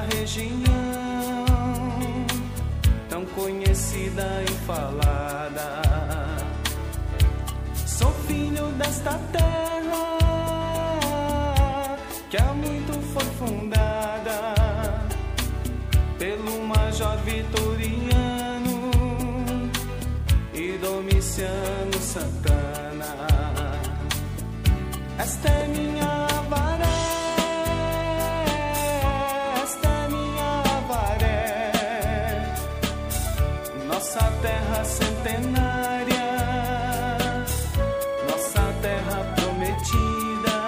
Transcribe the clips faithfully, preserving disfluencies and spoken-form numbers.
região tão conhecida e falada. Sou filho desta terra que há muito foi fundada pelo Major Vitoriano e Domiciano Santana. Esta é minha varé, esta é minha varé, nossa terra centenária, nossa terra prometida,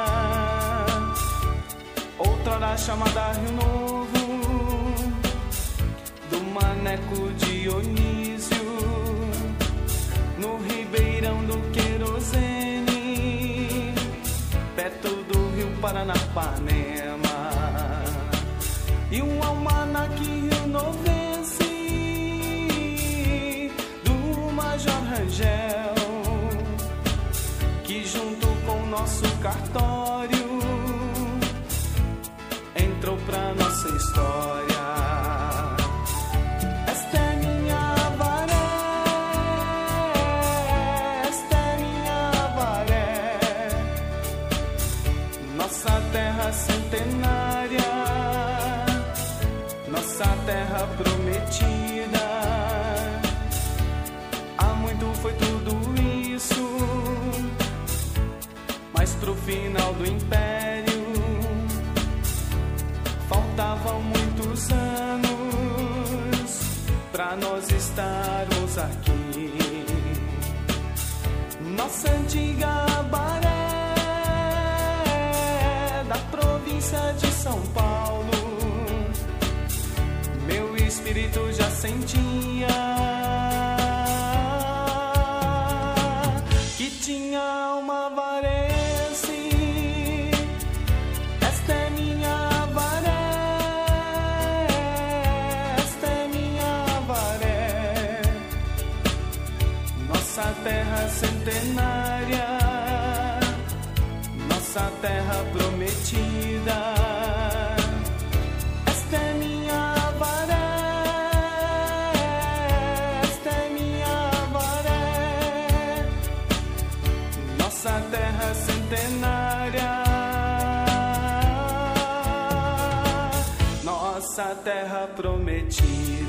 outrora chamada Rio Novo, do Maneco Dionísio, no Ribeirão do Querosene, perto do Rio Paranapanema, e um almanaque rionovense do Major Rangel, que junto com nosso cartório entrou pra nossa história. Esta é minha varé, esta é minha varé, nossa terra centenária, nossa terra prometida. Há muito foi tudo isso, mas pro final do império faltavam muitos anos pra nós estarmos aqui. Nossa antiga Baré, da província de São Paulo, meu espírito já sentia que tinha uma varese. Esta é minha varé, esta é minha varé, nossa terra centenária, nossa terra prometida. Esta é minha varé, esta é minha varé, nossa terra centenária, nossa terra prometida.